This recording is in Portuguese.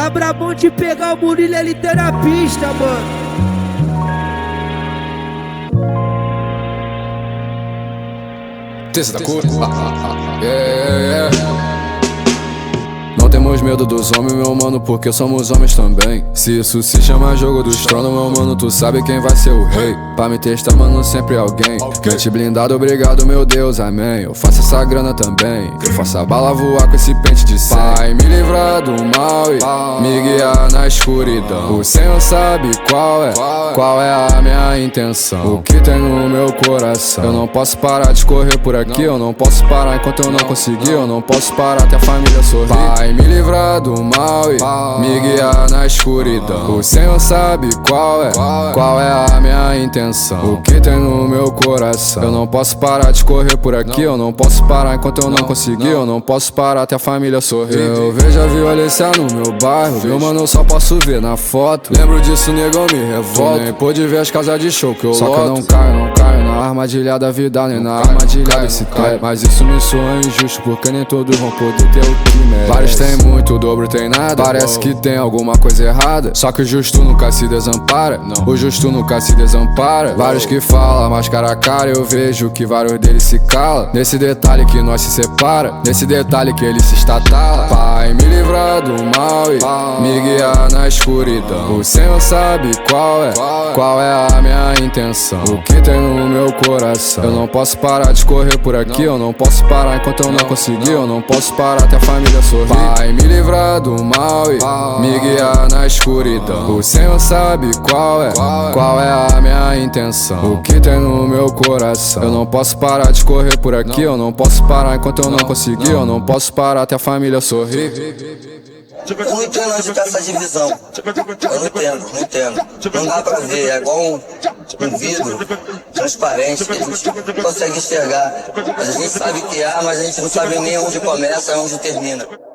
abra mão de pegar o Murilo, ele tá na pista, mano. Terça da cor. Não temos medo dos homens, meu mano, porque somos homens também. Se isso se chama jogo dos tronos, meu mano, tu sabe quem vai ser o rei. Pra me testar, mano, sempre alguém. Mente blindado, obrigado, meu Deus, amém. Eu faço essa grana também, eu faço a bala voar com esse pente de 100. Pai, me livrar do mal e me guiar na escuridão. O Senhor sabe qual é a minha intenção, o que tem no meu coração. Eu não posso parar de correr por aqui, eu não posso parar enquanto eu não conseguir. Eu não posso parar até a família sorrir. Pai, me livrar do mal e me guiar na escuridão. O Senhor sabe qual é a minha intenção, o que tem no meu coração. Eu não posso parar de correr por aqui, eu não posso parar enquanto eu não conseguir. Eu não posso parar até a família sorrir. Eu vejo a violência no meu bairro, meu mano, eu só posso ver na foto. Lembro disso, negão, me revolta. Nem pude ver as casas de show que eu loto. Só que eu não caio na armadilha da vida, nem na armadilha desse trap. Mas isso me soa injusto, porque nem todos vão poder ter o que merece. Vários tem muito, o dobro tem nada. Parece que tem alguma coisa errada, só que o justo nunca se desampara. O justo nunca se desampara. Vários que falam, mas cara a cara eu vejo que vários deles se calam. Nesse detalhe que nós se separa, nesse detalhe que ele se estatala. Pai, me livrar do mal e me guiar na escuridão. O Senhor sabe qual é a minha intenção, o que tem no meu coração. Eu não posso parar de correr por aqui, eu não posso parar enquanto eu não conseguir. Eu não posso parar até a família sorrir. Pai, me livrar do mal e me guiar na escuridão. O Senhor sabe qual é a minha intenção, o que tem no meu coração. Eu não posso parar de correr por aqui, eu não posso parar enquanto eu não conseguir. Eu não posso parar até a família sorrir. Eu não entendo onde tá essa divisão. Eu não entendo. Não dá pra ver, é igual um vidro transparente que a gente não consegue enxergar. A gente sabe que há, mas a gente não sabe nem onde começa e onde termina.